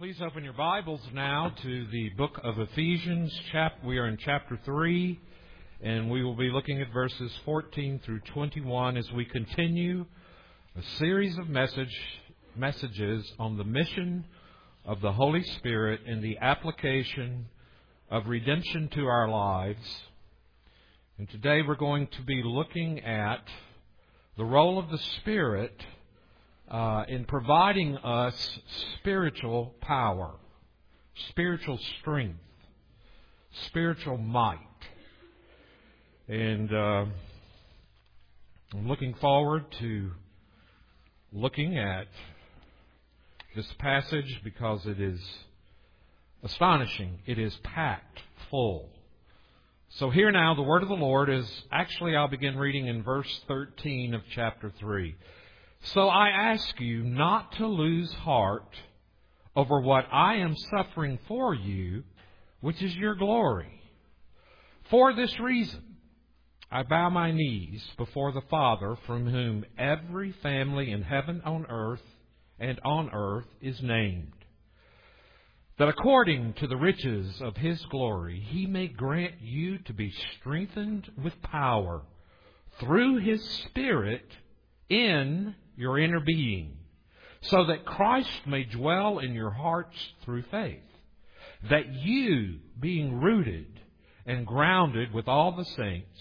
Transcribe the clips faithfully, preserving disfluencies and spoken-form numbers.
Please open your Bibles now to the book of Ephesians. Chap- we are in chapter three, and we will be looking at verses fourteen through twenty-one as we continue a series of message messages on the mission of the Holy Spirit and the application of redemption to our lives. And today we're going to be looking at the role of the Spirit Uh, in providing us spiritual power, spiritual strength, spiritual might. And uh, I'm looking forward to looking at this passage because it is astonishing. It is packed full. So here now, the word of the Lord is, actually I'll begin reading in verse thirteen of chapter three. So I ask you not to lose heart over what I am suffering for you, which is your glory. For this reason, I bow my knees before the Father, from whom every family in heaven, on earth, and on earth is named, that according to the riches of His glory, He may grant you to be strengthened with power through His Spirit in your inner being, so that Christ may dwell in your hearts through faith, that you, being rooted and grounded with all the saints,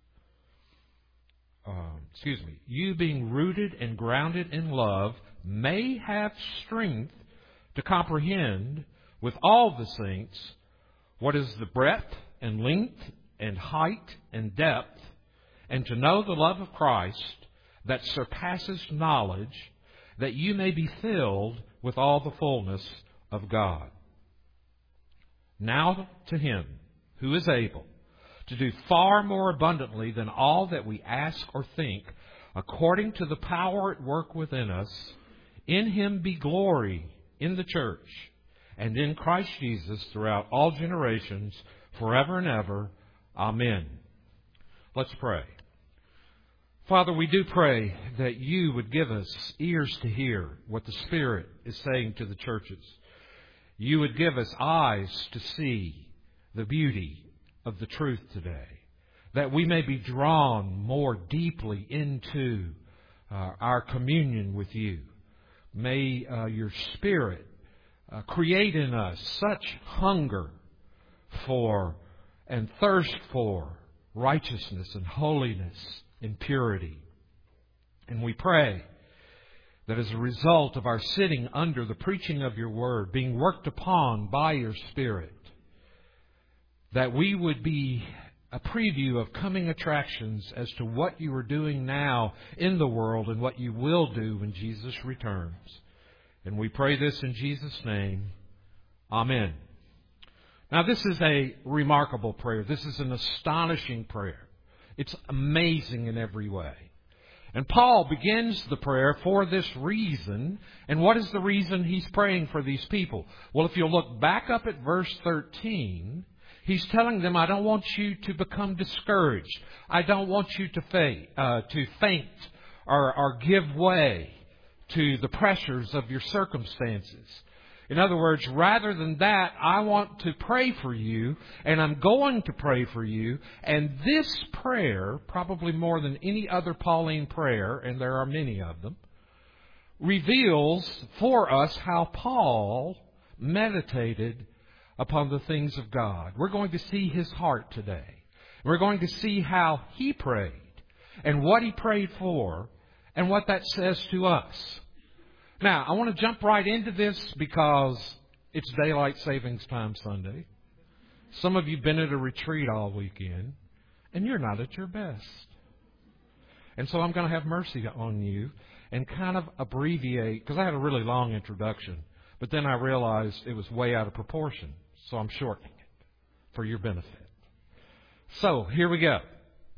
uh, excuse me, you being rooted and grounded in love, may have strength to comprehend with all the saints what is the breadth and length and height and depth, and to know the love of Christ that surpasses knowledge, that you may be filled with all the fullness of God. Now to Him who is able to do far more abundantly than all that we ask or think, according to the power at work within us, in Him be glory in the church and in Christ Jesus throughout all generations, forever and ever. Amen. Let's pray. Father, we do pray that You would give us ears to hear what the Spirit is saying to the churches. You would give us eyes to see the beauty of the truth today, that we may be drawn more deeply into uh, our communion with You. May uh, Your Spirit uh, create in us such hunger for and thirst for righteousness and holiness in purity. And we pray that as a result of our sitting under the preaching of Your Word, being worked upon by Your Spirit, that we would be a preview of coming attractions as to what You are doing now in the world and what You will do when Jesus returns. And we pray this in Jesus' name. Amen. Now, this is a remarkable prayer. This is an astonishing prayer. It's amazing in every way. And Paul begins the prayer for this reason. And what is the reason he's praying for these people? Well, if you'll look back up at verse thirteen, he's telling them, I don't want you to become discouraged. I don't want you to faint, uh, to faint or, or give way to the pressures of your circumstances. In other words, rather than that, I want to pray for you, and I'm going to pray for you. And this prayer, probably more than any other Pauline prayer, and there are many of them, reveals for us how Paul meditated upon the things of God. We're going to see his heart today. We're going to see how he prayed, and what he prayed for, and what that says to us. Now, I want to jump right into this because it's Daylight Savings Time Sunday. Some of you have been at a retreat all weekend, and you're not at your best. And so I'm going to have mercy on you and kind of abbreviate, because I had a really long introduction, but then I realized it was way out of proportion, so I'm shortening it for your benefit. So, here we go.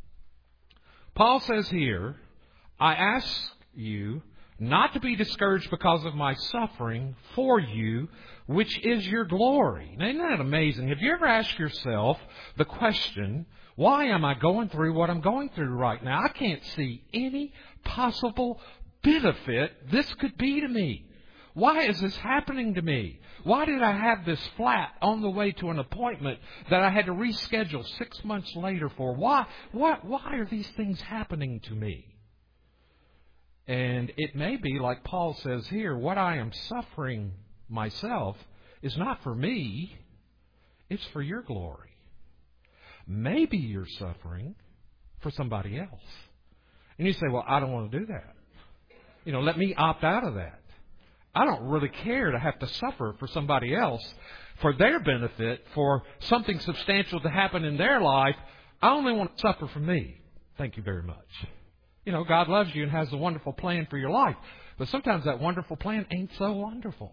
Paul says here, I ask you not to be discouraged because of my suffering for you, which is your glory. Now, isn't that amazing? Have you ever asked yourself the question, why am I going through what I'm going through right now? I can't see any possible benefit this could be to me. Why is this happening to me? Why did I have this flat on the way to an appointment that I had to reschedule six months later for? Why, why, why are these things happening to me? And it may be, like Paul says here, what I am suffering myself is not for me, it's for your glory. Maybe you're suffering for somebody else. And you say, well, I don't want to do that. You know, let me opt out of that. I don't really care to have to suffer for somebody else, for their benefit, for something substantial to happen in their life. I only want to suffer for me. Thank you very much. You know, God loves you and has a wonderful plan for your life. But sometimes that wonderful plan ain't so wonderful.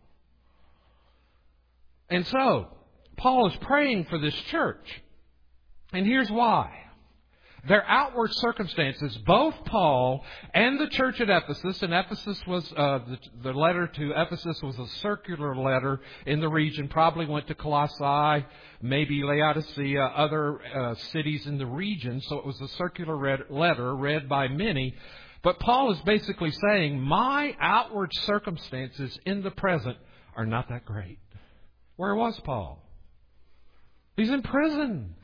And so, Paul is praying for this church. And here's why. Their outward circumstances, both Paul and the church at Ephesus, and Ephesus was, uh, the, the letter to Ephesus was a circular letter in the region, probably went to Colossae, maybe Laodicea, other uh, cities in the region, so it was a circular read, letter read by many. But Paul is basically saying, my outward circumstances in the present are not that great. Where was Paul? He's in prison.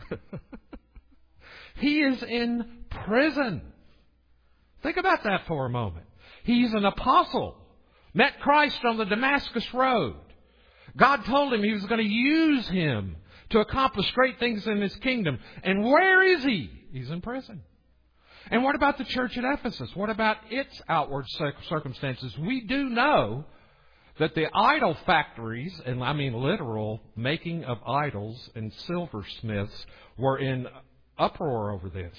He is in prison. Think about that for a moment. He's an apostle. Met Christ on the Damascus Road. God told him He was going to use him to accomplish great things in His kingdom. And where is he? He's in prison. And what about the church at Ephesus? What about its outward circumstances? We do know that the idol factories, and I mean literal making of idols and silversmiths, were in uproar over this.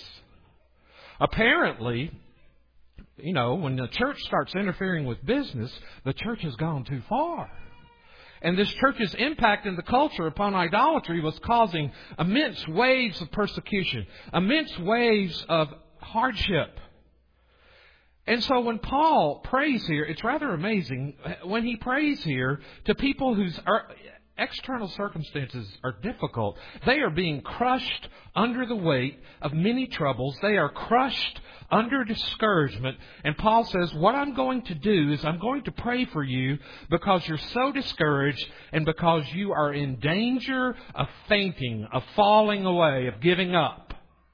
Apparently, you know, when the church starts interfering with business, the church has gone too far. And this church's impact in the culture upon idolatry was causing immense waves of persecution, immense waves of hardship. And so when Paul prays here, it's rather amazing. When he prays here to people whose external circumstances are difficult, they are being crushed under the weight of many troubles. They are crushed under discouragement. And Paul says, what I'm going to do is I'm going to pray for you because you're so discouraged and because you are in danger of fainting, of falling away, of giving up.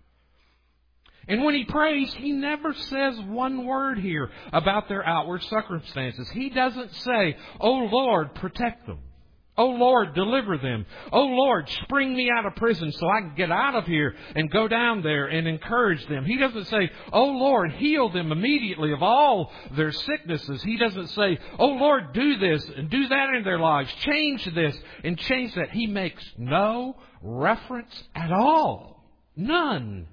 And when he prays, he never says one word here about their outward circumstances. He doesn't say, oh Lord, protect them. Oh Lord, deliver them. Oh Lord, spring me out of prison so I can get out of here and go down there and encourage them. He doesn't say, oh Lord, heal them immediately of all their sicknesses. He doesn't say, oh Lord, do this and do that in their lives. Change this and change that. He makes no reference at all. None.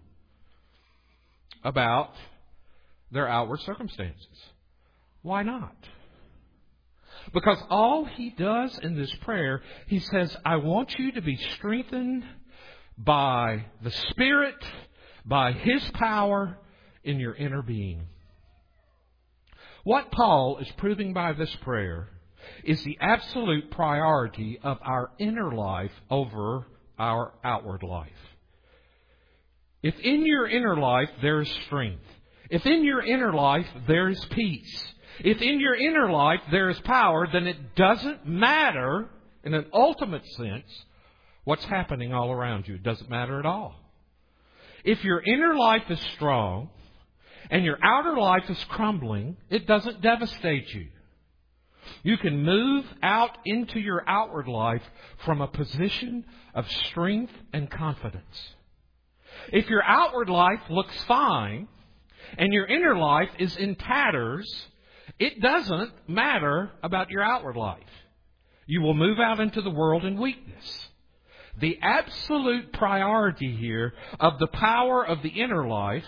About their outward circumstances. Why not? Because all he does in this prayer, he says, I want you to be strengthened by the Spirit, by His power in your inner being. What Paul is proving by this prayer is the absolute priority of our inner life over our outward life. If in your inner life there is strength, if in your inner life there is peace, if in your inner life there is power, then it doesn't matter, in an ultimate sense, what's happening all around you. It doesn't matter at all. If your inner life is strong and your outer life is crumbling, it doesn't devastate you. You can move out into your outward life from a position of strength and confidence. If your outward life looks fine and your inner life is in tatters, it doesn't matter about your outward life. You will move out into the world in weakness. The absolute priority here of the power of the inner life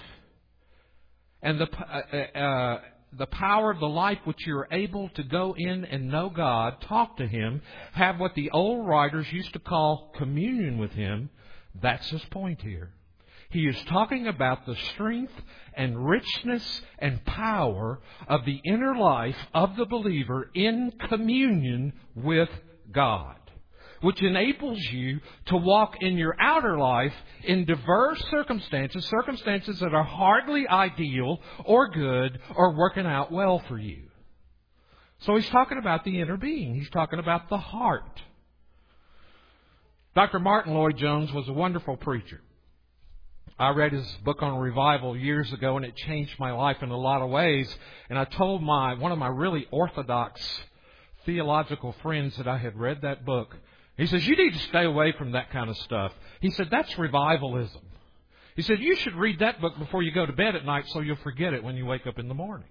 and the uh, uh, the power of the life which you are able to go in and know God, talk to Him, have what the old writers used to call communion with Him, that's his point here. He is talking about the strength and richness and power of the inner life of the believer in communion with God, which enables you to walk in your outer life in diverse circumstances, circumstances that are hardly ideal or good or working out well for you. So he's talking about the inner being. He's talking about the heart. Doctor Martin Lloyd-Jones was a wonderful preacher. I read his book on revival years ago, and it changed my life in a lot of ways. And I told my one of my really orthodox theological friends that I had read that book. He says, you need to stay away from that kind of stuff. He said, that's revivalism. He said, you should read that book before you go to bed at night so you'll forget it when you wake up in the morning.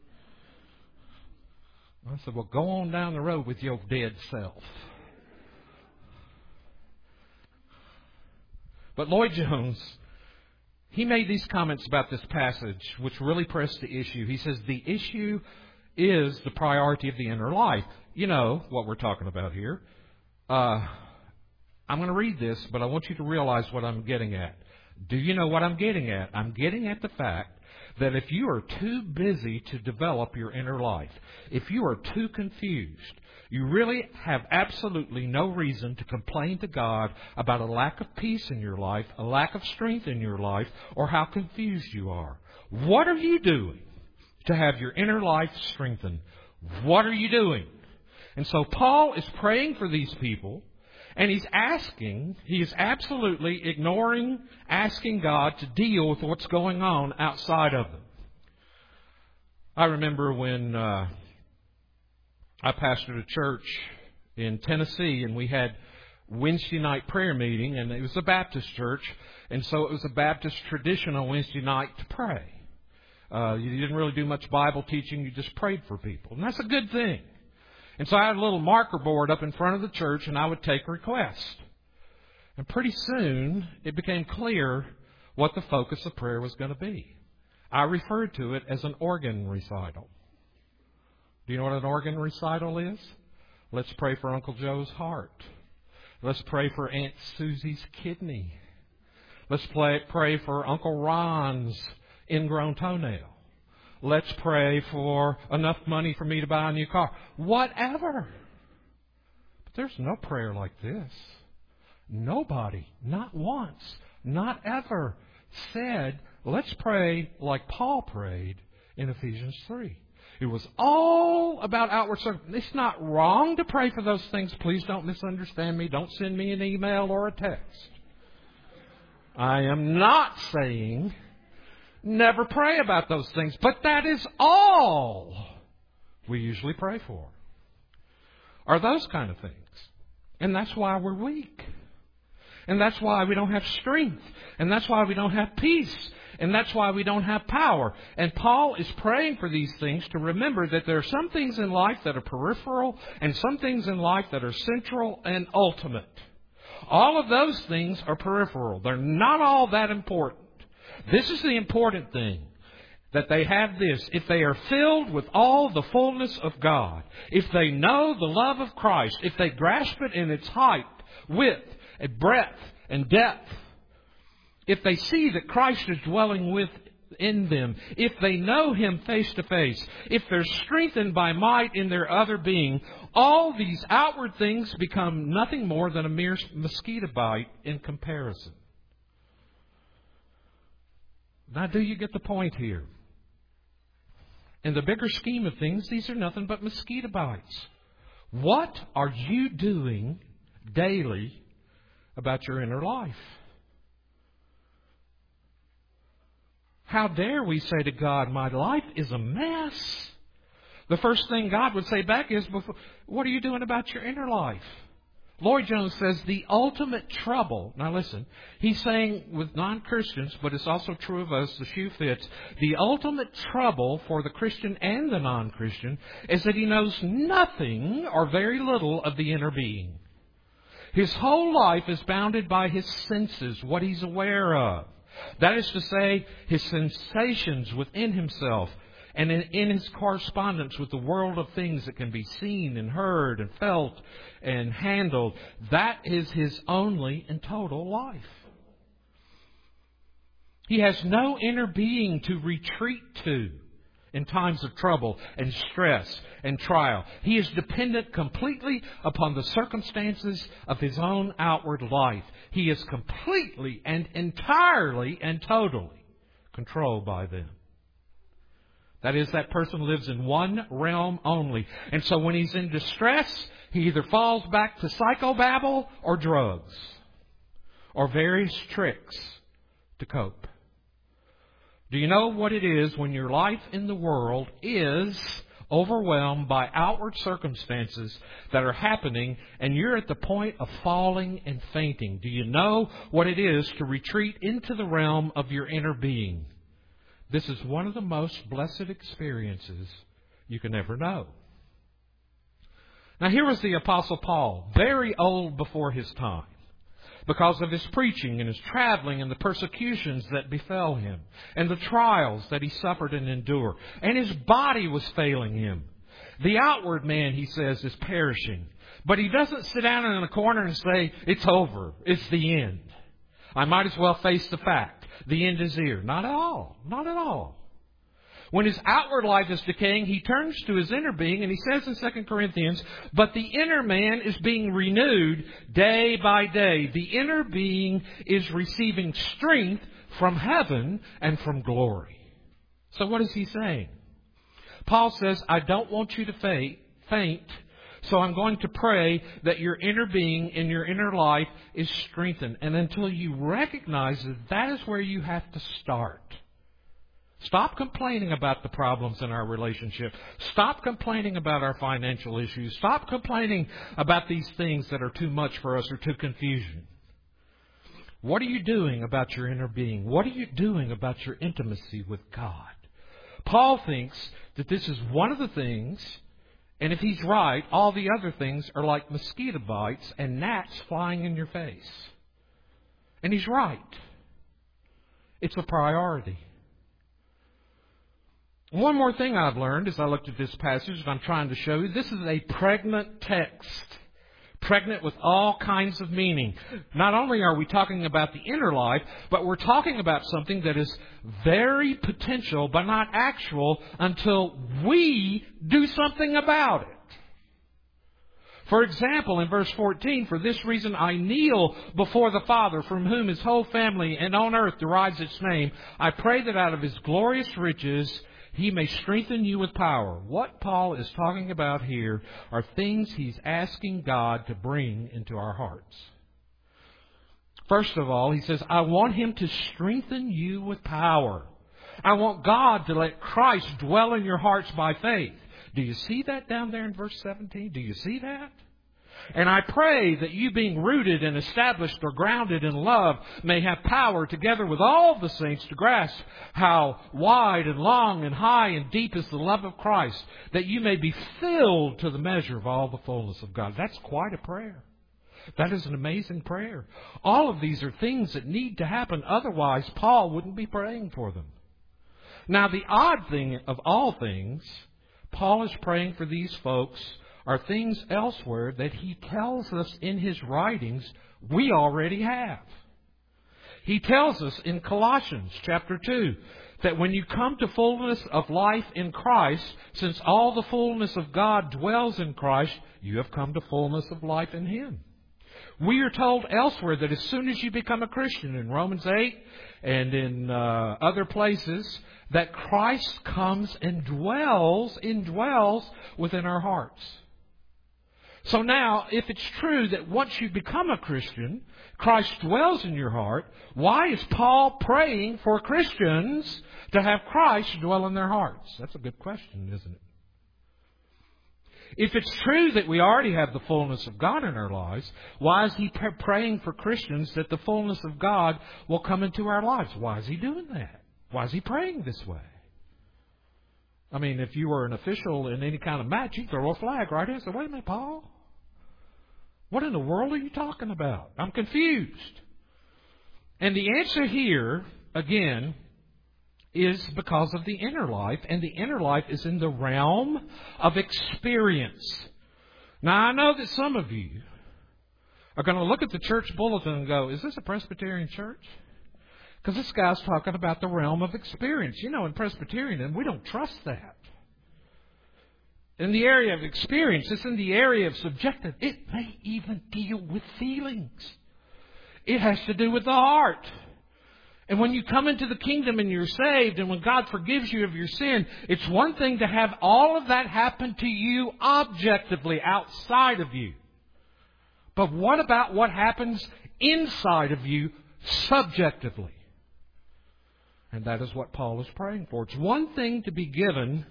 I said, well, go on down the road with your dead self. But Lloyd-Jones, he made these comments about this passage, which really pressed the issue. He says, the issue is the priority of the inner life. You know what we're talking about here. Uh, I'm going to read this, but I want you to realize what I'm getting at. Do you know what I'm getting at? I'm getting at the fact that if you are too busy to develop your inner life, if you are too confused, you really have absolutely no reason to complain to God about a lack of peace in your life, a lack of strength in your life, or how confused you are. What are you doing to have your inner life strengthened? What are you doing? And so Paul is praying for these people, and he's asking, he is absolutely ignoring, asking God to deal with what's going on outside of them. I remember when uh, I pastored a church in Tennessee, and we had Wednesday night prayer meeting, and it was a Baptist church, and so it was a Baptist tradition on Wednesday night to pray. Uh, you didn't really do much Bible teaching, you just prayed for people, and that's a good thing. And so I had a little marker board up in front of the church, and I would take requests. And pretty soon, it became clear what the focus of prayer was going to be. I referred to it as an organ recital. Do you know what an organ recital is? Let's pray for Uncle Joe's heart. Let's pray for Aunt Susie's kidney. Let's play, pray for Uncle Ron's ingrown toenail. Let's pray for enough money for me to buy a new car. Whatever. But there's no prayer like this. Nobody, not once, not ever, said, let's pray like Paul prayed in Ephesians three. It was all about outward circumstances. It's not wrong to pray for those things. Please don't misunderstand me. Don't send me an email or a text. I am not saying never pray about those things, but that is all we usually pray for, are those kind of things. And that's why we're weak. And that's why we don't have strength. And that's why we don't have peace. And that's why we don't have power. And Paul is praying for these things to remember that there are some things in life that are peripheral and some things in life that are central and ultimate. All of those things are peripheral. They're not all that important. This is the important thing, that they have this. If they are filled with all the fullness of God, if they know the love of Christ, if they grasp it in its height, width, and breadth, and depth, if they see that Christ is dwelling within them, if they know Him face to face, if they're strengthened by might in their other being, all these outward things become nothing more than a mere mosquito bite in comparison. Now, do you get the point here? In the bigger scheme of things, these are nothing but mosquito bites. What are you doing daily about your inner life? How dare we say to God, my life is a mess? The first thing God would say back is, what are you doing about your inner life? Lloyd-Jones says the ultimate trouble, now listen, he's saying with non-Christians, but it's also true of us, the shoe fits, the ultimate trouble for the Christian and the non-Christian is that he knows nothing or very little of the inner being. His whole life is bounded by his senses, what he's aware of. That is to say, his sensations within himself, and in, in his correspondence with the world of things that can be seen and heard and felt and handled. That is his only and total life. He has no inner being to retreat to in times of trouble and stress and trial. He is dependent completely upon the circumstances of his own outward life. He is completely and entirely and totally controlled by them. That is, that person lives in one realm only. And so when he's in distress, he either falls back to psychobabble or drugs or various tricks to cope. Do you know what it is when your life in the world is overwhelmed by outward circumstances that are happening and you're at the point of falling and fainting? Do you know what it is to retreat into the realm of your inner being? This is one of the most blessed experiences you can ever know. Now here was the Apostle Paul, very old before his time, because of his preaching and his traveling and the persecutions that befell him and the trials that he suffered and endured. And his body was failing him. The outward man, he says, is perishing. But he doesn't sit down in a corner and say, it's over, it's the end. I might as well face the fact. The end is here. Not at all. Not at all. When his outward life is decaying, he turns to his inner being, and he says in Second Corinthians, but the inner man is being renewed day by day. The inner being is receiving strength from heaven and from glory. So what is he saying? Paul says, I don't want you to faint, so I'm going to pray that your inner being and your inner life is strengthened. And until you recognize that that is where you have to start. Stop complaining about the problems in our relationship. Stop complaining about our financial issues. Stop complaining about these things that are too much for us or too confusing. What are you doing about your inner being? What are you doing about your intimacy with God? Paul thinks that this is one of the things. And if he's right, all the other things are like mosquito bites and gnats flying in your face. And he's right. It's a priority. One more thing I've learned as I looked at this passage that I'm trying to show you, this is a pregnant text. Pregnant with all kinds of meaning. Not only are we talking about the inner life, but we're talking about something that is very potential, but not actual until we do something about it. For example, in verse fourteen, for this reason I kneel before the Father, from whom his whole family and on earth derives its name. I pray that out of his glorious riches he may strengthen you with power. What Paul is talking about here are things he's asking God to bring into our hearts. First of all, he says, I want him to strengthen you with power. I want God to let Christ dwell in your hearts by faith. Do you see that down there in verse seventeen? Do you see that? And I pray that you, being rooted and established or grounded in love, may have power together with all the saints to grasp how wide and long and high and deep is the love of Christ, that you may be filled to the measure of all the fullness of God. That's quite a prayer. That is an amazing prayer. All of these are things that need to happen. Otherwise, Paul wouldn't be praying for them. Now, the odd thing of all things, Paul is praying for these folks are things elsewhere that he tells us in his writings we already have. He tells us in Colossians chapter two that when you come to fullness of life in Christ, since all the fullness of God dwells in Christ, you have come to fullness of life in Him. We are told elsewhere that as soon as you become a Christian, in Romans eight and in uh, other places, that Christ comes and dwells, indwells within our hearts. So now, if it's true that once you become a Christian, Christ dwells in your heart, why is Paul praying for Christians to have Christ dwell in their hearts? That's a good question, isn't it? If it's true that we already have the fullness of God in our lives, why is he praying for Christians that the fullness of God will come into our lives? Why is he doing that? Why is he praying this way? I mean, if you were an official in any kind of match, you'd throw a flag right in and say, wait a minute, Paul. What in the world are you talking about? I'm confused. And the answer here, again, is because of the inner life. And the inner life is in the realm of experience. Now, I know that some of you are going to look at the church bulletin and go, is this a Presbyterian church? Because this guy's talking about the realm of experience. You know, in Presbyterian, we don't trust that. In the area of experience, it's in the area of subjective. It may even deal with feelings. It has to do with the heart. And when you come into the kingdom and you're saved, and when God forgives you of your sin, it's one thing to have all of that happen to you objectively, outside of you. But what about what happens inside of you subjectively? And that is what Paul is praying for. It's one thing to be given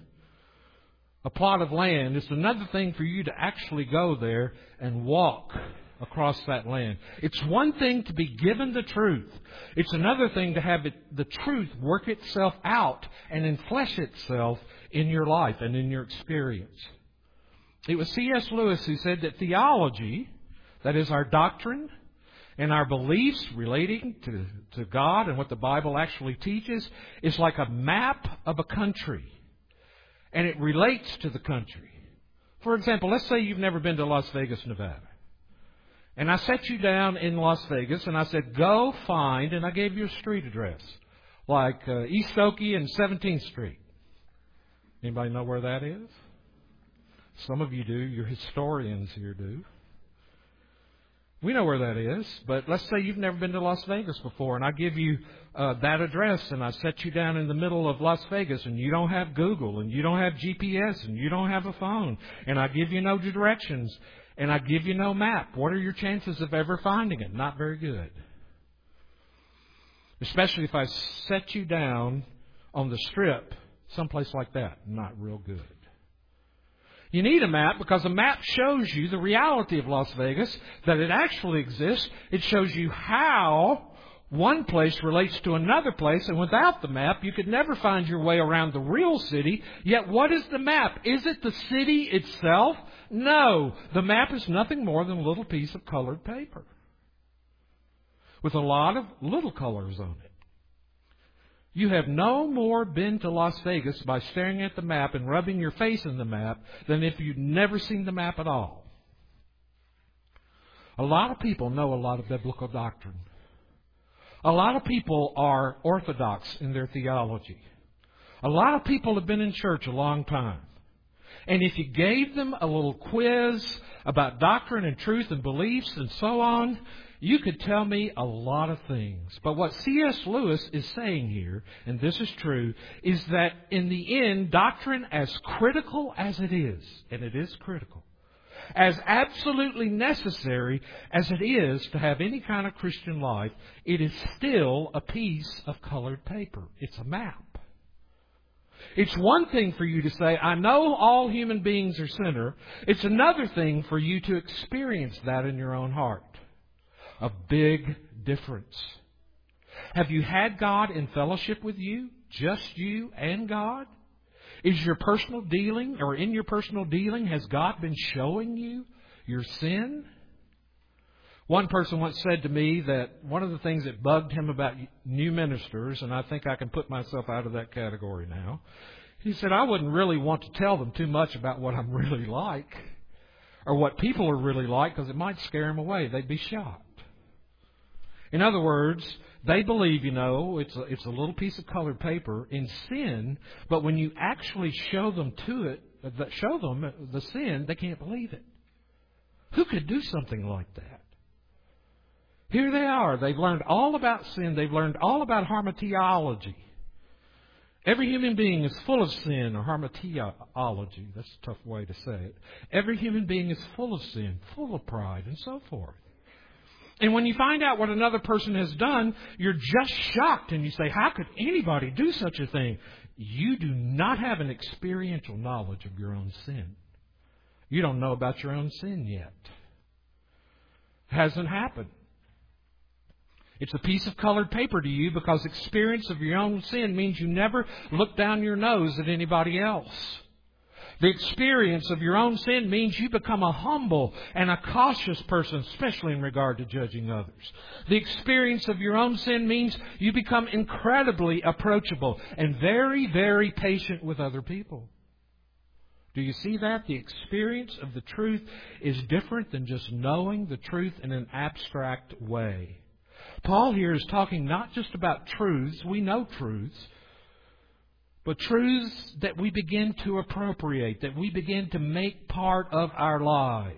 a plot of land. It's another thing for you to actually go there and walk across that land. It's one thing to be given the truth. It's another thing to have it, the truth work itself out and enflesh itself in your life and in your experience. It was C S Lewis who said that theology, that is our doctrine and our beliefs relating to, to God and what the Bible actually teaches, is like a map of a country. And it relates to the country. For example, let's say you've never been to Las Vegas, Nevada. And I set you down in Las Vegas and I said, go find, and I gave you a street address, like uh, East Okie and seventeenth Street. Anybody know where that is? Some of you do. Your historians here do. We know where that is, but let's say you've never been to Las Vegas before, and I give you uh, that address, and I set you down in the middle of Las Vegas, and you don't have Google, and you don't have G P S, and you don't have a phone, and I give you no directions, and I give you no map. What are your chances of ever finding it? Not very good. Especially if I set you down on the Strip, someplace like that. Not real good. You need a map because a map shows you the reality of Las Vegas, that it actually exists. It shows you how one place relates to another place, and without the map, you could never find your way around the real city. Yet what is the map? Is it the city itself? No. The map is nothing more than a little piece of colored paper with a lot of little colors on it. You have no more been to Las Vegas by staring at the map and rubbing your face in the map than if you'd never seen the map at all. A lot of people know a lot of biblical doctrine. A lot of people are orthodox in their theology. A lot of people have been in church a long time. And if you gave them a little quiz about doctrine and truth and beliefs and so on, you could tell me a lot of things. But what C S Lewis is saying here, and this is true, is that in the end, doctrine, as critical as it is, and it is critical, as absolutely necessary as it is to have any kind of Christian life, it is still a piece of colored paper. It's a map. It's one thing for you to say, I know all human beings are sinners. It's another thing for you to experience that in your own heart. A big difference. Have you had God in fellowship with you? Just you and God? Is your personal dealing, or in your personal dealing, has God been showing you your sin? One person once said to me that one of the things that bugged him about new ministers, and I think I can put myself out of that category now, he said, I wouldn't really want to tell them too much about what I'm really like, or what people are really like, because it might scare them away. They'd be shocked. In other words, they believe, you know, it's a, it's a little piece of colored paper in sin, but when you actually show them to it, show them the sin, they can't believe it. Who could do something like that? Here they are. They've learned all about sin. They've learned all about hamartiology. Every human being is full of sin, or hamartiology. That's a tough way to say it. Every human being is full of sin, full of pride, and so forth. And when you find out what another person has done, you're just shocked and you say, how could anybody do such a thing? You do not have an experiential knowledge of your own sin. You don't know about your own sin yet. It hasn't happened. It's a piece of colored paper to you because experience of your own sin means you never look down your nose at anybody else. The experience of your own sin means you become a humble and a cautious person, especially in regard to judging others. The experience of your own sin means you become incredibly approachable and very, very patient with other people. Do you see that? The experience of the truth is different than just knowing the truth in an abstract way. Paul here is talking not just about truths. We know truths. But truths that we begin to appropriate, that we begin to make part of our lives.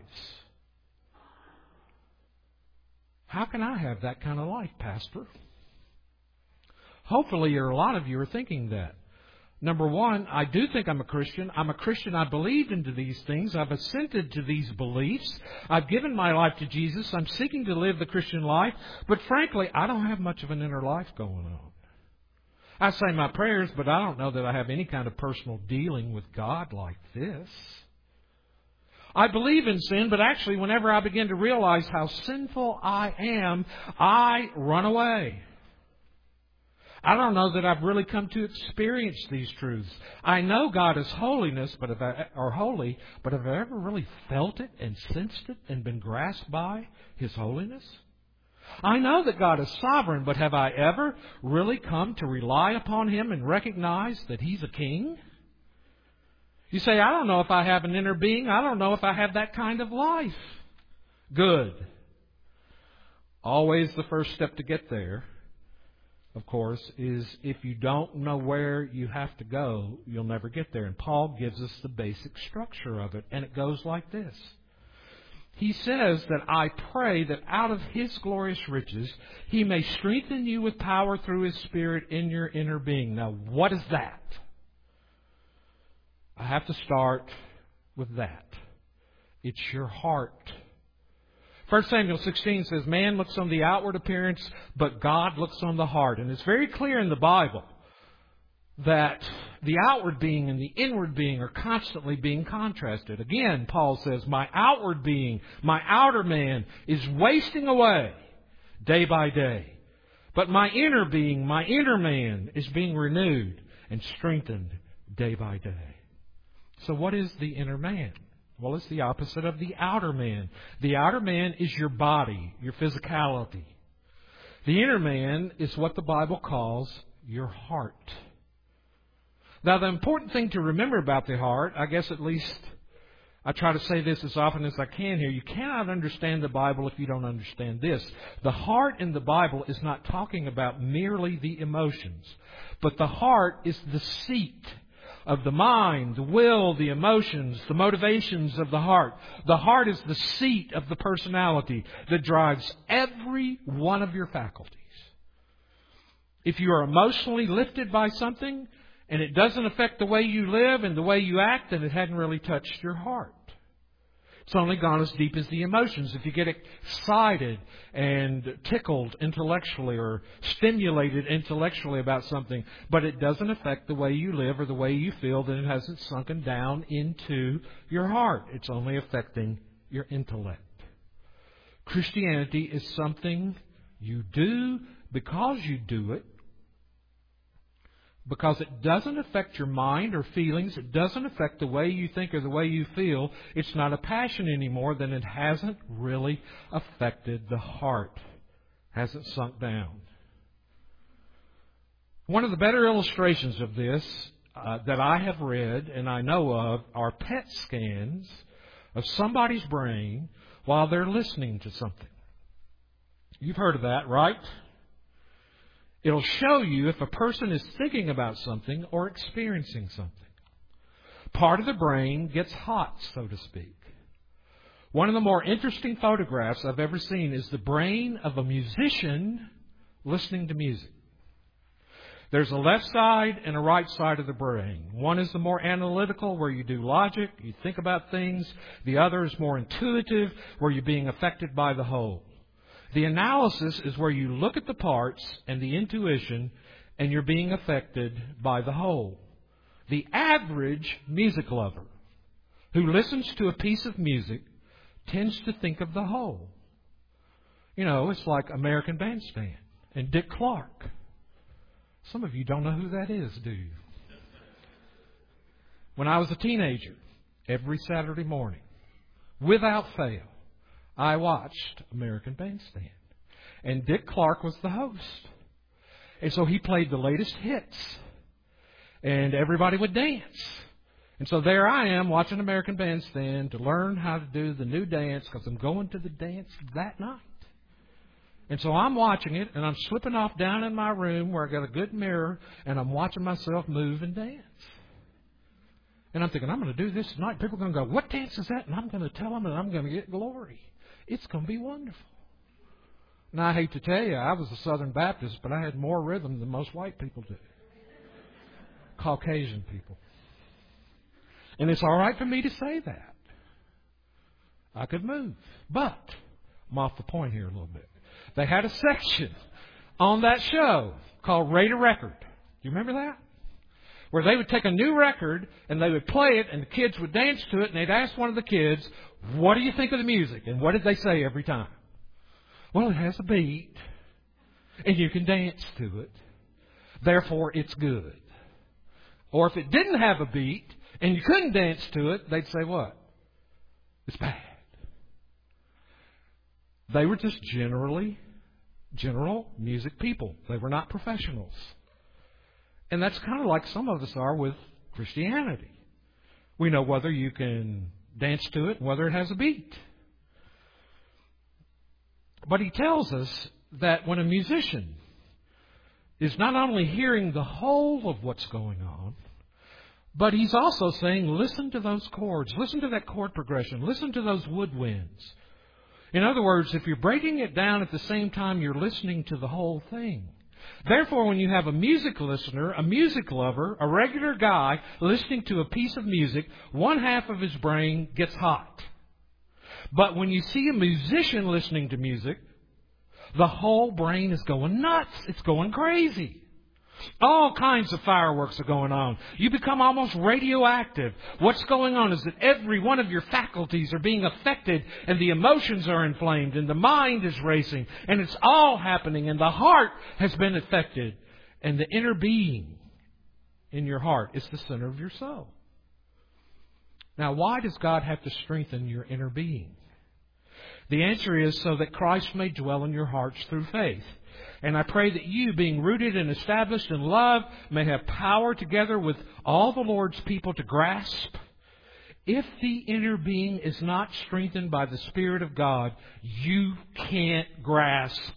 How can I have that kind of life, Pastor? Hopefully, a lot of you are thinking that. Number one, I do think I'm a Christian. I'm a Christian. I believe into these things. I've assented to these beliefs. I've given my life to Jesus. I'm seeking to live the Christian life. But frankly, I don't have much of an inner life going on. I say my prayers, but I don't know that I have any kind of personal dealing with God like this. I believe in sin, but actually whenever I begin to realize how sinful I am, I run away. I don't know that I've really come to experience these truths. I know God is holiness, but have I, or holy, but have I ever really felt it and sensed it and been grasped by His holiness? I know that God is sovereign, but have I ever really come to rely upon Him and recognize that He's a king? You say, I don't know if I have an inner being. I don't know if I have that kind of life. Good. Always the first step to get there, of course, is if you don't know where you have to go, you'll never get there. And Paul gives us the basic structure of it, and it goes like this. He says that I pray that out of His glorious riches He may strengthen you with power through His Spirit in your inner being. Now, what is that? I have to start with that. It's your heart. First Samuel sixteen says, man looks on the outward appearance, but God looks on the heart. And it's very clear in the Bible that the outward being and the inward being are constantly being contrasted. Again, Paul says, my outward being, my outer man is wasting away day by day. But my inner being, my inner man is being renewed and strengthened day by day. So what is the inner man? Well, it's the opposite of the outer man. The outer man is your body, your physicality. The inner man is what the Bible calls your heart. Now, the important thing to remember about the heart, I guess at least I try to say this as often as I can here, you cannot understand the Bible if you don't understand this. The heart in the Bible is not talking about merely the emotions, but the heart is the seat of the mind, the will, the emotions, the motivations of the heart. The heart is the seat of the personality that drives every one of your faculties. If you are emotionally lifted by something, and it doesn't affect the way you live and the way you act, then it hadn't really touched your heart. It's only gone as deep as the emotions. If you get excited and tickled intellectually or stimulated intellectually about something, but it doesn't affect the way you live or the way you feel, then it hasn't sunken down into your heart. It's only affecting your intellect. Christianity is something you do because you do it, because it doesn't affect your mind or feelings. It doesn't affect the way you think or the way you feel. It's not a passion anymore. Then it hasn't really affected the heart. Hasn't sunk down. One of the better illustrations of this uh, that I have read and I know of are P E T scans of somebody's brain while they're listening to something. You've heard of that, right? It'll show you if a person is thinking about something or experiencing something. Part of the brain gets hot, so to speak. One of the more interesting photographs I've ever seen is the brain of a musician listening to music. There's a left side and a right side of the brain. One is the more analytical, where you do logic, you think about things. The other is more intuitive, where you're being affected by the whole. The analysis is where you look at the parts and the intuition, and you're being affected by the whole. The average music lover who listens to a piece of music tends to think of the whole. You know, it's like American Bandstand and Dick Clark. Some of you don't know who that is, do you? When I was a teenager, every Saturday morning, without fail, I watched American Bandstand. And Dick Clark was the host. And so he played the latest hits. And everybody would dance. And so there I am watching American Bandstand to learn how to do the new dance, because I'm going to the dance that night. And so I'm watching it, and I'm slipping off down in my room where I got a good mirror, and I'm watching myself move and dance. And I'm thinking, I'm going to do this tonight. People are going to go, what dance is that? And I'm going to tell them, and I'm going to get glory. It's going to be wonderful. Now, I hate to tell you, I was a Southern Baptist, but I had more rhythm than most white people do. Caucasian people. And it's all right for me to say that. I could move. But, I'm off the point here a little bit. They had a section on that show called Rate a Record. Do you remember that? Where they would take a new record and they would play it and the kids would dance to it and they'd ask one of the kids, what do you think of the music? And what did they say every time? Well, it has a beat and you can dance to it. Therefore, it's good. Or if it didn't have a beat and you couldn't dance to it, they'd say what? It's bad. They were just generally, general music people. They were not professionals. And that's kind of like some of us are with Christianity. We know whether you can dance to it and whether it has a beat. But he tells us that when a musician is not only hearing the whole of what's going on, but he's also saying, listen to those chords, listen to that chord progression, listen to those woodwinds. In other words, if you're breaking it down at the same time, you're listening to the whole thing. Therefore, when you have a music listener, a music lover, a regular guy listening to a piece of music, one half of his brain gets hot. But when you see a musician listening to music, the whole brain is going nuts. It's going crazy. All kinds of fireworks are going on. You become almost radioactive. What's going on is that every one of your faculties are being affected and the emotions are inflamed and the mind is racing and it's all happening and the heart has been affected and the inner being in your heart is the center of your soul. Now, why does God have to strengthen your inner being? The answer is so that Christ may dwell in your hearts through faith. And I pray that you, being rooted and established in love, may have power together with all the Lord's people to grasp. If the inner being is not strengthened by the Spirit of God, you can't grasp.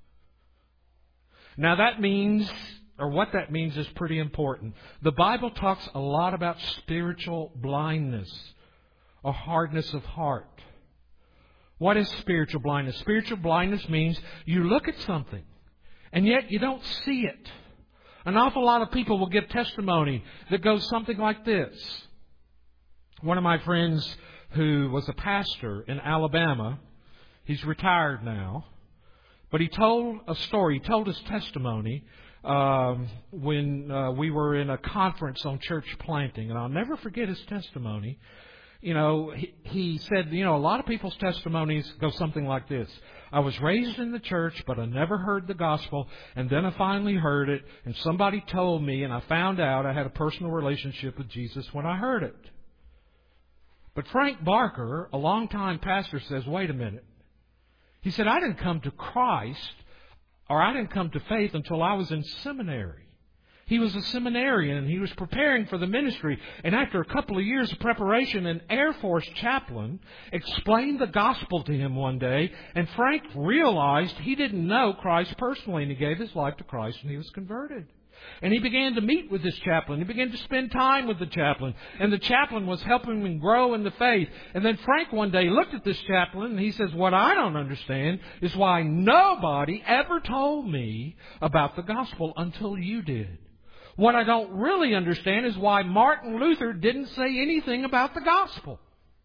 Now that means, or what that means is pretty important. The Bible talks a lot about spiritual blindness or hardness of heart. What is spiritual blindness? Spiritual blindness means you look at something and yet you don't see it. An awful lot of people will give testimony that goes something like this. One of my friends who was a pastor in Alabama, he's retired now, but he told a story, he told his testimony um, when uh, we were in a conference on church planting, and I'll never forget his testimony. You know, he, he said, you know, a lot of people's testimonies go something like this. I was raised in the church, but I never heard the gospel, and then I finally heard it, and somebody told me, and I found out I had a personal relationship with Jesus when I heard it. But Frank Barker, a longtime pastor, says, wait a minute. He said, I didn't come to Christ, or I didn't come to faith until I was in seminary. He was a seminarian and he was preparing for the ministry. And after a couple of years of preparation, an Air Force chaplain explained the gospel to him one day. And Frank realized he didn't know Christ personally. And he gave his life to Christ and he was converted. And he began to meet with this chaplain. He began to spend time with the chaplain. And the chaplain was helping him grow in the faith. And then Frank one day looked at this chaplain and he says, what I don't understand is why nobody ever told me about the gospel until you did. What I don't really understand is why Martin Luther didn't say anything about the gospel.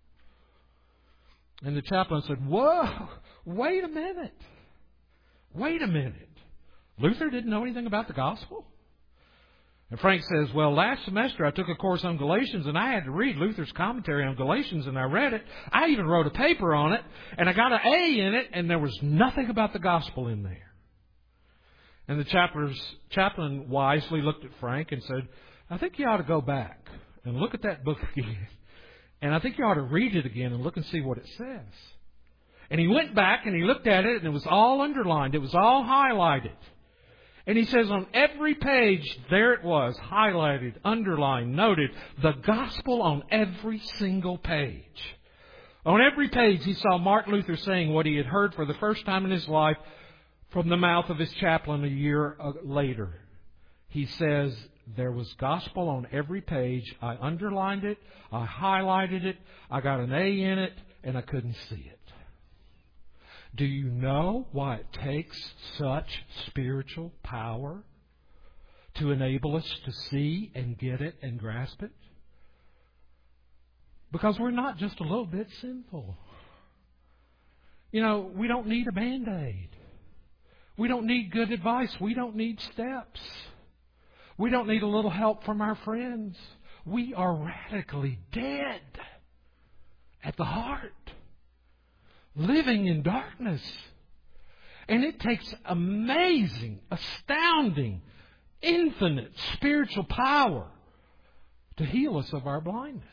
And the chaplain said, whoa, wait a minute. Wait a minute. Luther didn't know anything about the gospel? And Frank says, well, last semester I took a course on Galatians and I had to read Luther's commentary on Galatians and I read it. I even wrote a paper on it and I got an A in it and there was nothing about the gospel in there. And the chaplain wisely looked at Frank and said, I think you ought to go back and look at that book again. And I think you ought to read it again and look and see what it says. And he went back and he looked at it and it was all underlined. It was all highlighted. And he says on every page, there it was, highlighted, underlined, noted, the gospel on every single page. On every page he saw Martin Luther saying what he had heard for the first time in his life from the mouth of his chaplain a year later. He says, there was gospel on every page. I underlined it. I highlighted it. I got an A in it, and I couldn't see it. Do you know why it takes such spiritual power to enable us to see and get it and grasp it? Because we're not just a little bit sinful. You know, we don't need a Band-Aid. We don't need good advice. We don't need steps. We don't need a little help from our friends. We are radically dead at the heart, living in darkness. And it takes amazing, astounding, infinite spiritual power to heal us of our blindness.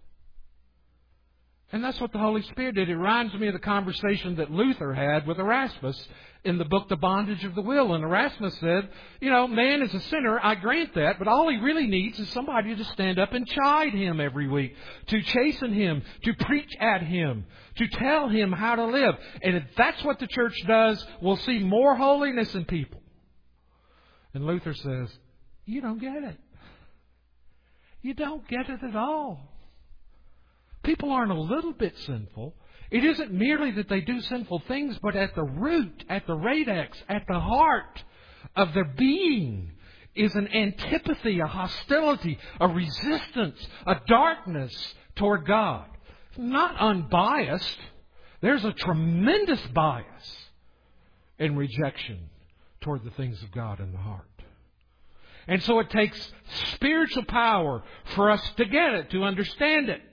And that's what the Holy Spirit did. It reminds me of the conversation that Luther had with Erasmus in the book The Bondage of the Will. And Erasmus said, you know, man is a sinner, I grant that, but all he really needs is somebody to stand up and chide him every week, to chasten him, to preach at him, to tell him how to live. And if that's what the church does, we'll see more holiness in people. And Luther says, you don't get it. You don't get it at all. People aren't a little bit sinful. It isn't merely that they do sinful things, but at the root, at the radex, at the heart of their being is an antipathy, a hostility, a resistance, a darkness toward God. Not unbiased. There's a tremendous bias and rejection toward the things of God in the heart. And so it takes spiritual power for us to get it, to understand it.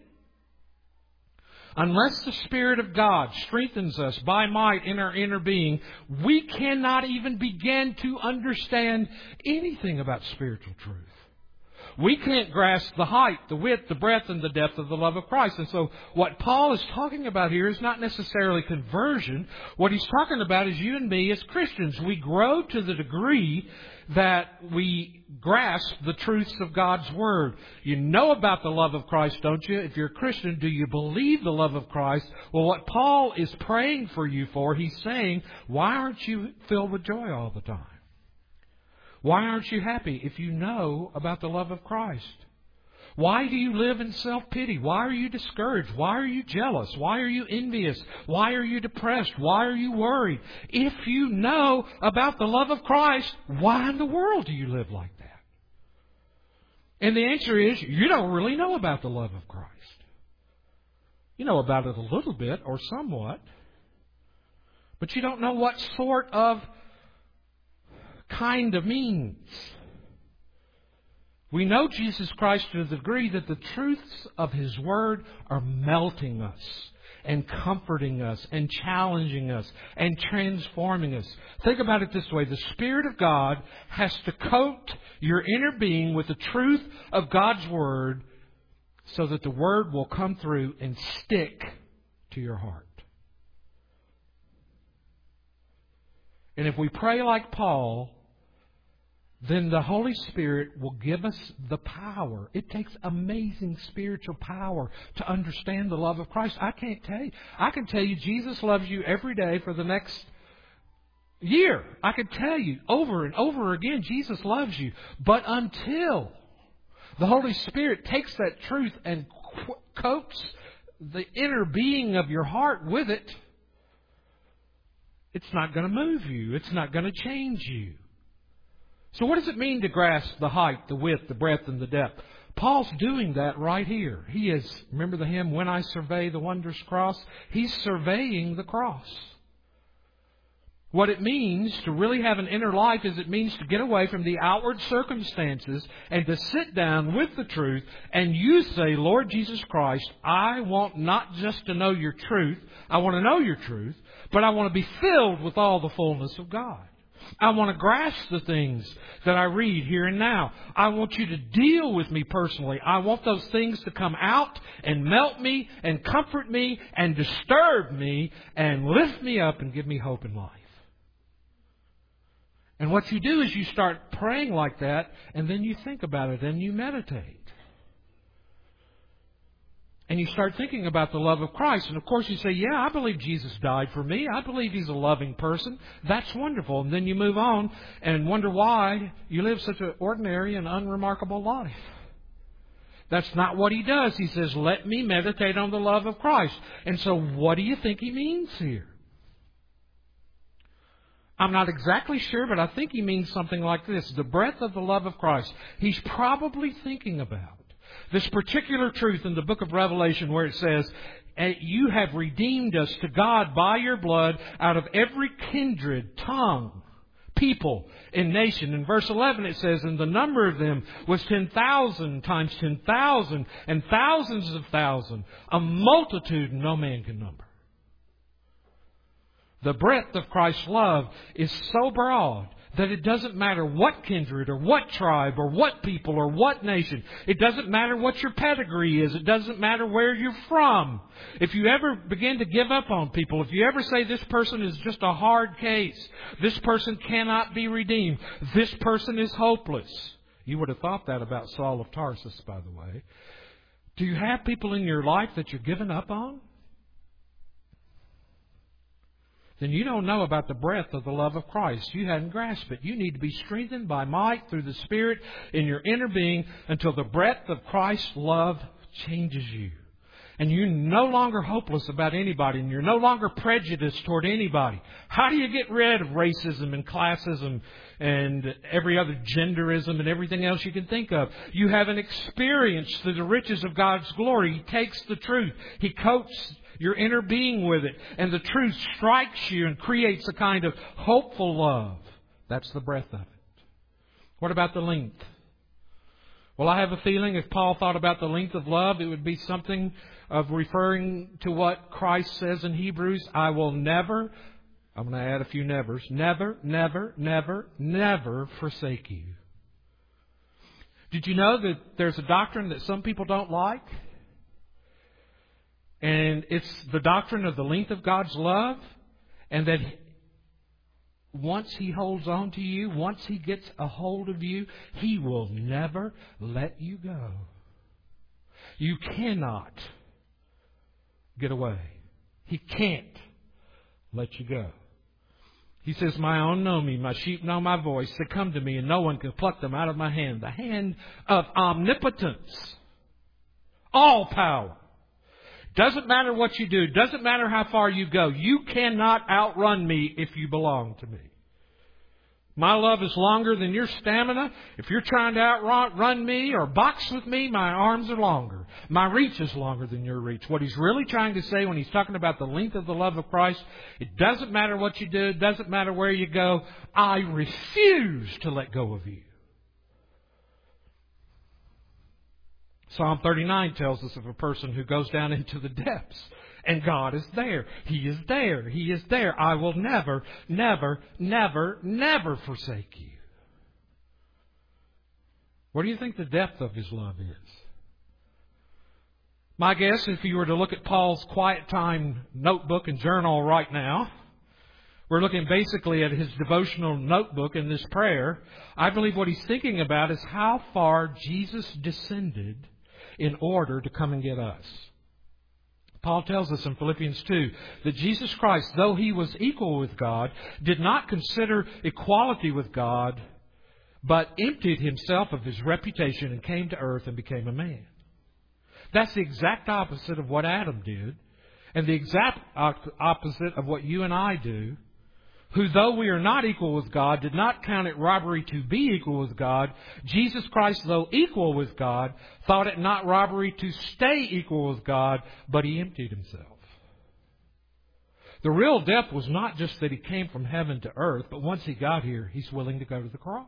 Unless the Spirit of God strengthens us by might in our inner being, we cannot even begin to understand anything about spiritual truth. We can't grasp the height, the width, the breadth, and the depth of the love of Christ. And so what Paul is talking about here is not necessarily conversion. What he's talking about is you and me as Christians. We grow to the degree that we grasp the truths of God's Word. You know about the love of Christ, don't you? If you're a Christian, do you believe the love of Christ? Well, what Paul is praying for you for, he's saying, why aren't you filled with joy all the time? Why aren't you happy if you know about the love of Christ? Why do you live in self-pity? Why are you discouraged? Why are you jealous? Why are you envious? Why are you depressed? Why are you worried? If you know about the love of Christ, why in the world do you live like that? And the answer is, you don't really know about the love of Christ. You know about it a little bit or somewhat, but you don't know what sort of kind of means. We know Jesus Christ to the degree that the truths of His Word are melting us and comforting us and challenging us and transforming us. Think about it this way. The Spirit of God has to coat your inner being with the truth of God's Word so that the Word will come through and stick to your heart. And if we pray like Paul, then the Holy Spirit will give us the power. It takes amazing spiritual power to understand the love of Christ. I can't tell you. I can tell you Jesus loves you every day for the next year. I can tell you over and over again Jesus loves you. But until the Holy Spirit takes that truth and coats the inner being of your heart with it, it's not going to move you. It's not going to change you. So what does it mean to grasp the height, the width, the breadth, and the depth? Paul's doing that right here. He is, remember the hymn, When I Survey the Wondrous Cross? He's surveying the cross. What it means to really have an inner life is it means to get away from the outward circumstances and to sit down with the truth and you say, Lord Jesus Christ, I want not just to know your truth, I want to know your truth, but I want to be filled with all the fullness of God. I want to grasp the things that I read here and now. I want you to deal with me personally. I want those things to come out and melt me and comfort me and disturb me and lift me up and give me hope in life. And what you do is you start praying like that and then you think about it and you meditate. And you start thinking about the love of Christ. And of course you say, yeah, I believe Jesus died for me. I believe He's a loving person. That's wonderful. And then you move on and wonder why you live such an ordinary and unremarkable life. That's not what He does. He says, let me meditate on the love of Christ. And so what do you think He means here? I'm not exactly sure, but I think he means something like this. The breadth of the love of Christ. He's probably thinking about this particular truth in the book of Revelation where it says, you have redeemed us to God by your blood out of every kindred, tongue, people, and nation. In verse eleven it says, and the number of them was ten thousand times ten thousand and thousands of thousands, a multitude no man can number. The breadth of Christ's love is so broad that it doesn't matter what kindred or what tribe or what people or what nation. It doesn't matter what your pedigree is. It doesn't matter where you're from. If you ever begin to give up on people, if you ever say this person is just a hard case, this person cannot be redeemed, this person is hopeless. You would have thought that about Saul of Tarsus, by the way. Do you have people in your life that you're giving up on? Then you don't know about the breadth of the love of Christ. You hadn't grasped it. You need to be strengthened by might through the Spirit in your inner being until the breadth of Christ's love changes you. And you're no longer hopeless about anybody, and you're no longer prejudiced toward anybody. How do you get rid of racism and classism and every other genderism and everything else you can think of? You haven't experienced through the riches of God's glory. He takes the truth. He coats your inner being with it. And the truth strikes you and creates a kind of hopeful love. That's the breadth of it. What about the length? Well, I have a feeling if Paul thought about the length of love, it would be something of referring to what Christ says in Hebrews, I will never, I'm going to add a few nevers, never, never, never, never forsake you. Did you know that there's a doctrine that some people don't like? And it's the doctrine of the length of God's love, and that once He holds on to you, once He gets a hold of you, He will never let you go. You cannot get away. He can't let you go. He says, my own know me, my sheep know my voice. They come to me and no one can pluck them out of my hand. The hand of omnipotence. All power. Doesn't matter what you do. Doesn't matter how far you go. You cannot outrun me if you belong to me. My love is longer than your stamina. If you're trying to outrun me or box with me, my arms are longer. My reach is longer than your reach. What he's really trying to say when he's talking about the length of the love of Christ, it doesn't matter what you do. It doesn't matter where you go. I refuse to let go of you. Psalm thirty-nine tells us of a person who goes down into the depths. And God is there. He is there. He is there. I will never, never, never, never forsake you. What do you think the depth of His love is? My guess, if you were to look at Paul's quiet time notebook and journal right now, we're looking basically at his devotional notebook in this prayer. I believe what he's thinking about is how far Jesus descended in order to come and get us. Paul tells us in Philippians two that Jesus Christ, though He was equal with God, did not consider equality with God, but emptied Himself of His reputation and came to earth and became a man. That's the exact opposite of what Adam did, and the exact opposite of what you and I do, who, though we are not equal with God, did not count it robbery to be equal with God. Jesus Christ, though equal with God, thought it not robbery to stay equal with God, but He emptied Himself. The real depth was not just that He came from heaven to earth, but once He got here, He's willing to go to the cross.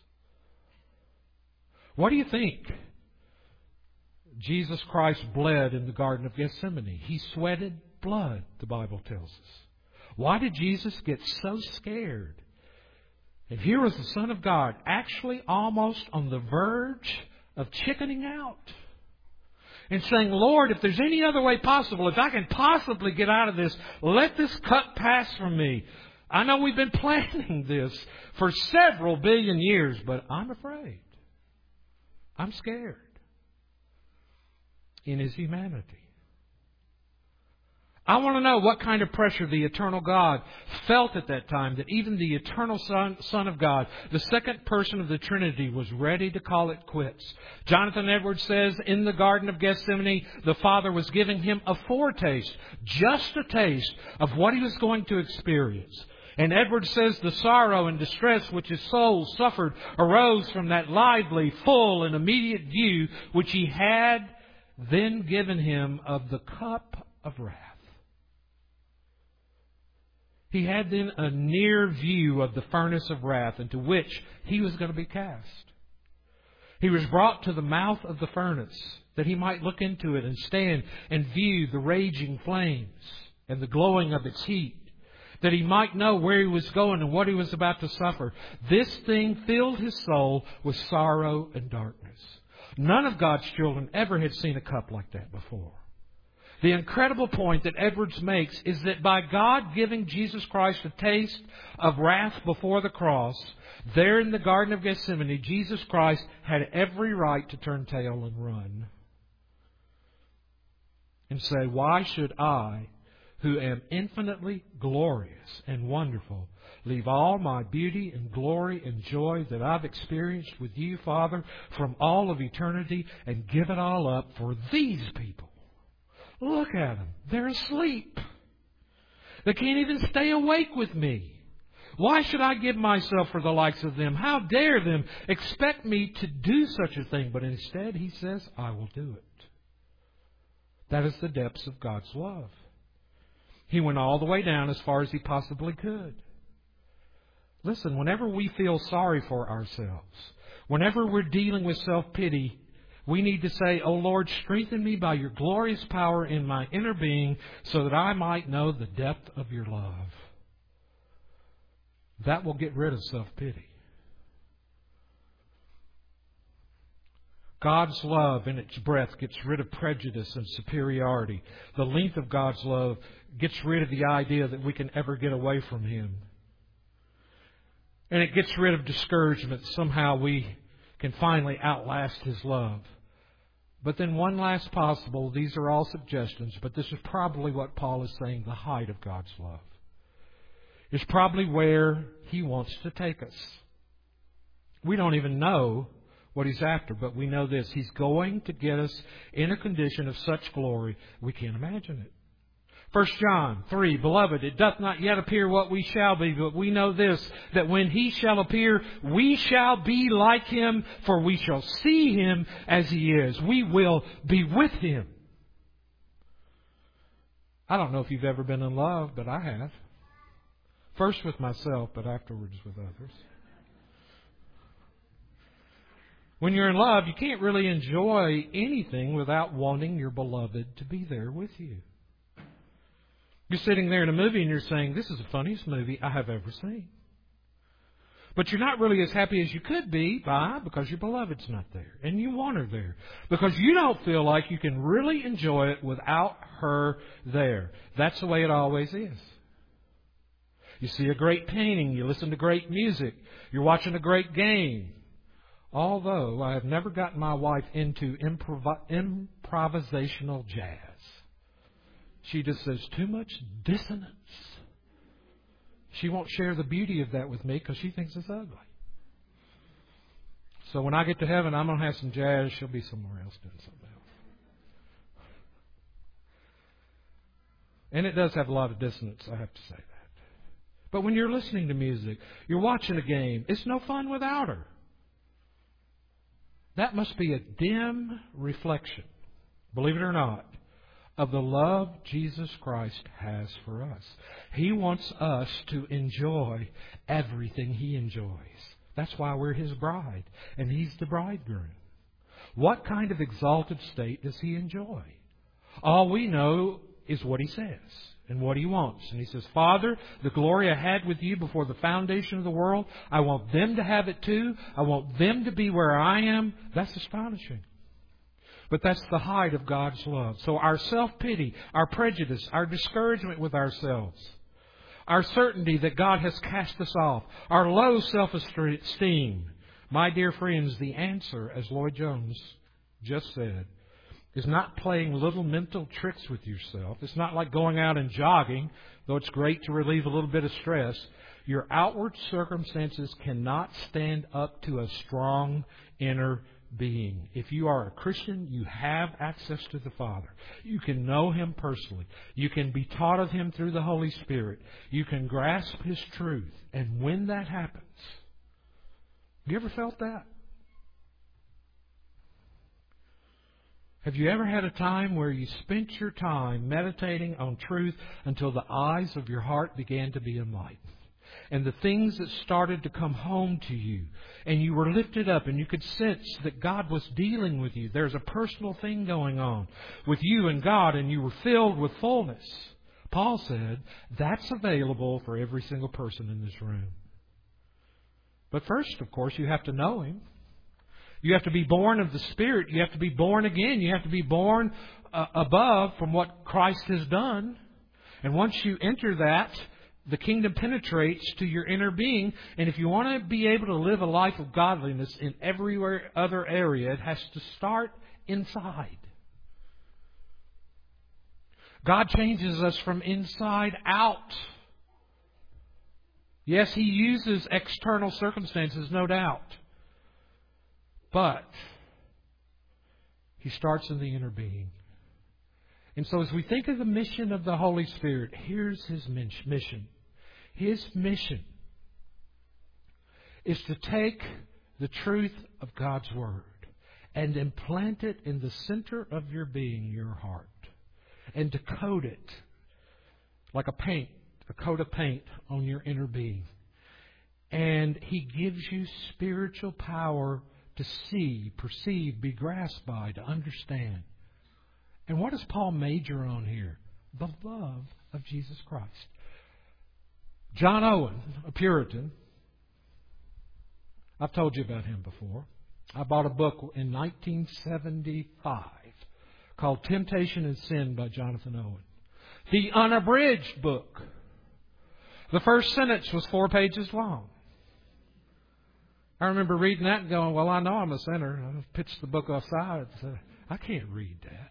What do you think Jesus Christ bled in the Garden of Gethsemane? He sweated blood, the Bible tells us. Why did Jesus get so scared? And here was the Son of God actually almost on the verge of chickening out and saying, Lord, if there's any other way possible, if I can possibly get out of this, let this cup pass from me. I know we've been planning this for several billion years, but I'm afraid. I'm scared. In His humanity. I want to know what kind of pressure the eternal God felt at that time, that even the eternal Son, Son of God, the second person of the Trinity, was ready to call it quits. Jonathan Edwards says, in the Garden of Gethsemane, the Father was giving Him a foretaste, just a taste of what He was going to experience. And Edward says the sorrow and distress which his soul suffered arose from that lively, full, and immediate view which he had then given him of the cup of wrath. He had then a near view of the furnace of wrath into which he was going to be cast. He was brought to the mouth of the furnace that he might look into it and stand and view the raging flames and the glowing of its heat, that he might know where he was going and what he was about to suffer. This thing filled his soul with sorrow and darkness. None of God's children ever had seen a cup like that before. The incredible point that Edwards makes is that by God giving Jesus Christ a taste of wrath before the cross, there in the Garden of Gethsemane, Jesus Christ had every right to turn tail and run. And say, why should I, who am infinitely glorious and wonderful, leave all my beauty and glory and joy that I've experienced with you, Father, from all of eternity and give it all up for these people? Look at them. They're asleep. They can't even stay awake with me. Why should I give myself for the likes of them? How dare them expect me to do such a thing? But instead, he says, I will do it. That is the depths of God's love. He went all the way down as far as he possibly could. Listen, whenever we feel sorry for ourselves, whenever we're dealing with self-pity, we need to say, O Lord, strengthen me by your glorious power in my inner being so that I might know the depth of your love. That will get rid of self-pity. God's love in its breadth gets rid of prejudice and superiority. The length of God's love gets rid of the idea that we can ever get away from Him. And it gets rid of discouragement. Somehow we can finally outlast His love. But then one last possible, these are all suggestions, but this is probably what Paul is saying, the height of God's love. It's probably where He wants to take us. We don't even know what He's after, but we know this. He's going to get us in a condition of such glory we can't imagine it. First John three, Beloved, it doth not yet appear what we shall be, but we know this, that when He shall appear, we shall be like Him, for we shall see Him as He is. We will be with Him. I don't know if you've ever been in love, but I have. First with myself, but afterwards with others. When you're in love, you can't really enjoy anything without wanting your beloved to be there with you. You're sitting there in a movie and you're saying, this is the funniest movie I have ever seen. But you're not really as happy as you could be. Why? Because your beloved's not there. And you want her there. Because you don't feel like you can really enjoy it without her there. That's the way it always is. You see a great painting. You listen to great music. You're watching a great game. Although I have never gotten my wife into improv- improvisational jazz. She just says too much dissonance. She won't share the beauty of that with me because she thinks it's ugly. So when I get to heaven, I'm going to have some jazz. She'll be somewhere else doing something else. And it does have a lot of dissonance, I have to say that. But when you're listening to music, you're watching a game, it's no fun without her. That must be a dim reflection, believe it or not, of the love Jesus Christ has for us. He wants us to enjoy everything He enjoys. That's why we're His bride, and He's the bridegroom. What kind of exalted state does He enjoy? All we know is what He says and what He wants. And He says, Father, the glory I had with you before the foundation of the world, I want them to have it too. I want them to be where I am. That's astonishing. But that's the height of God's love. So our self-pity, our prejudice, our discouragement with ourselves, our certainty that God has cast us off, our low self-esteem, my dear friends, the answer, as Lloyd Jones just said, is not playing little mental tricks with yourself. It's not like going out and jogging, though it's great to relieve a little bit of stress. Your outward circumstances cannot stand up to a strong inner being. If you are a Christian, you have access to the Father. You can know Him personally. You can be taught of Him through the Holy Spirit. You can grasp His truth. And when that happens, have you ever felt that? Have you ever had a time where you spent your time meditating on truth until the eyes of your heart began to be enlightened? And the things that started to come home to you, and you were lifted up, and you could sense that God was dealing with you. There's a personal thing going on with you and God, and you were filled with fullness. Paul said that's available for every single person in this room. But first, of course, you have to know Him. You have to be born of the Spirit. You have to be born again. You have to be born uh, above from what Christ has done. And once you enter that, the kingdom penetrates to your inner being. And if you want to be able to live a life of godliness in every other area, it has to start inside. God changes us from inside out. Yes, He uses external circumstances, no doubt. But He starts in the inner being. And so as we think of the mission of the Holy Spirit, here's His mission. His mission is to take the truth of God's Word and implant it in the center of your being, your heart, and to coat it like a paint, a coat of paint on your inner being. And He gives you spiritual power to see, perceive, be grasped by, to understand. And what does Paul major on here? The love of Jesus Christ. John Owen, a Puritan, I've told you about him before. I bought a book in nineteen seventy-five called Temptation and Sin by Jonathan Owen. The unabridged book. The first sentence was four pages long. I remember reading that and going, well, I know I'm a sinner. I pitched the book offside and said, I can't read that.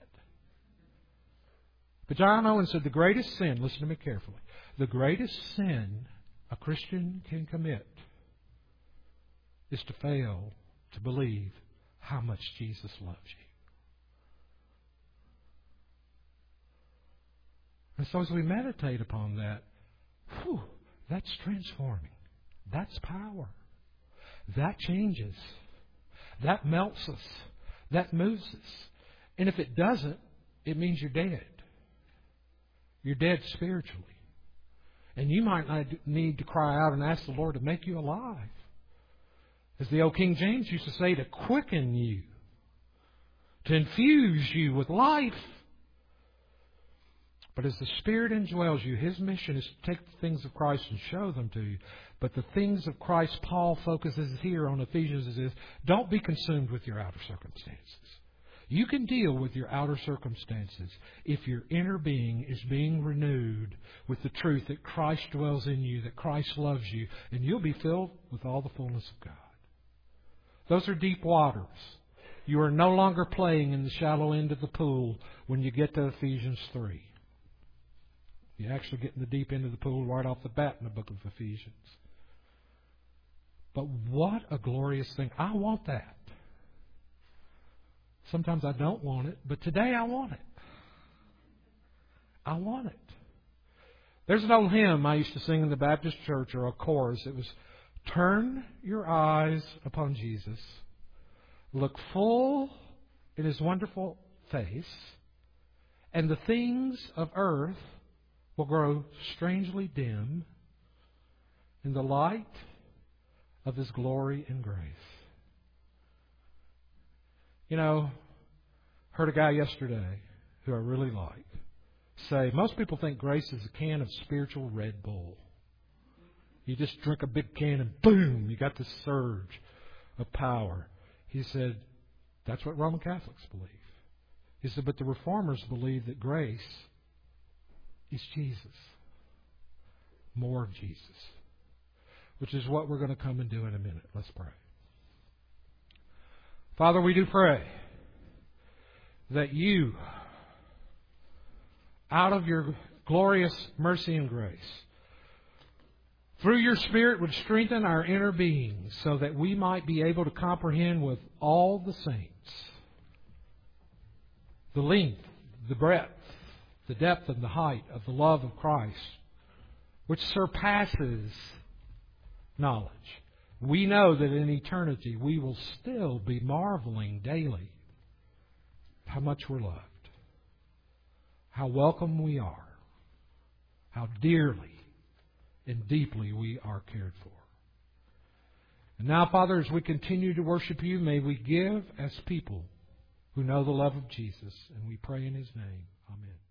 But John Owen said the greatest sin, listen to me carefully, the greatest sin a Christian can commit is to fail to believe how much Jesus loves you. And so as we meditate upon that, whew, that's transforming. That's power. That changes. That melts us. That moves us. And if it doesn't, it means you're dead. You're dead spiritually. And you might need to cry out and ask the Lord to make you alive. As the old King James used to say, to quicken you. To infuse you with life. But as the Spirit indwells you, His mission is to take the things of Christ and show them to you. But the things of Christ Paul focuses here on Ephesians is this: don't be consumed with your outer circumstances. You can deal with your outer circumstances if your inner being is being renewed with the truth that Christ dwells in you, that Christ loves you, and you'll be filled with all the fullness of God. Those are deep waters. You are no longer playing in the shallow end of the pool when you get to Ephesians three. You actually get in the deep end of the pool right off the bat in the book of Ephesians. But what a glorious thing. I want that. Sometimes I don't want it, but today I want it. I want it. There's an old hymn I used to sing in the Baptist church, or a chorus. It was, turn your eyes upon Jesus, look full in His wonderful face, and the things of earth will grow strangely dim in the light of His glory and grace. You know, heard a guy yesterday who I really like say, most people think grace is a can of spiritual Red Bull. You just drink a big can and boom, you got this surge of power. He said, that's what Roman Catholics believe. He said, but the Reformers believe that grace is Jesus. More of Jesus. Which is what we're going to come and do in a minute. Let's pray. Father, we do pray that You, out of Your glorious mercy and grace, through your Spirit would strengthen our inner being so that we might be able to comprehend with all the saints the length, the breadth, the depth and the height of the love of Christ, which surpasses knowledge. We know that in eternity we will still be marveling daily how much we're loved, how welcome we are, how dearly and deeply we are cared for. And now, Father, as we continue to worship You, may we give as people who know the love of Jesus, and we pray in His name. Amen.